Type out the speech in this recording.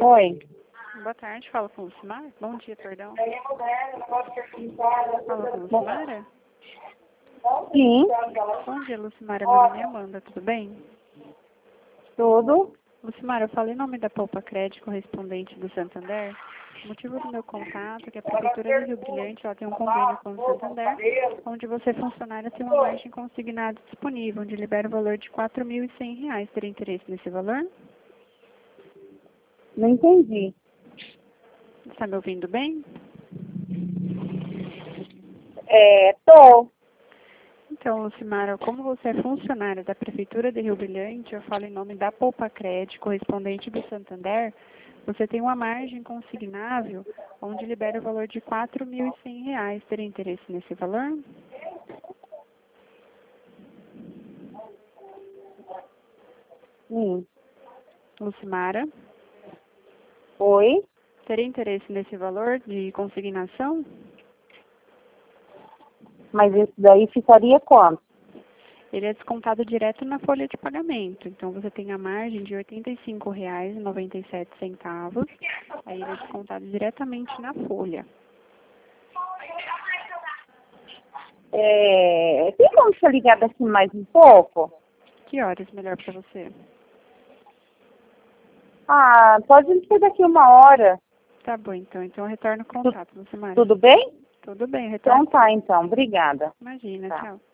Oi. Boa tarde, fala com o Lucimar. Bom dia, perdão. Fala com o Lucimara? Sim, Bom dia, Lucimara. Meu nome é Amanda, tudo bem? tudo. Lucimara, eu falei em nome da Poupa Crédito correspondente do Santander. O motivo do meu contato é que a Prefeitura do Rio Brilhante ela tem um convênio com o Santander, onde você, funcionária, tem uma margem consignada disponível, onde libera o valor de R$ 4.100. Teria interesse nesse valor? Não entendi. Está me ouvindo bem? Tô. Então, Lucimara, como você é funcionária da Prefeitura de Rio Brilhante, eu falo em nome da Poupa Crédito, correspondente do Santander, você tem uma margem consignável, onde libera o valor de R$ 4.100. Teria interesse nesse valor? Sim. Lucimara, Oi. teria interesse nesse valor de consignação? Mas isso daí ficaria quanto? Ele é descontado direto na folha de pagamento. Então, você tem a margem de R$ 85,97. Aí ele é descontado diretamente na folha. Tem como você ligar daqui mais um pouco? Que horas melhor para você? Pode ser daqui 1 hora. Tá bom, então. Então, eu retorno o contato, Lucimara. Tudo bem? Tudo bem, retorno. Então tá, então. Obrigada. Imagina, Tá. tchau.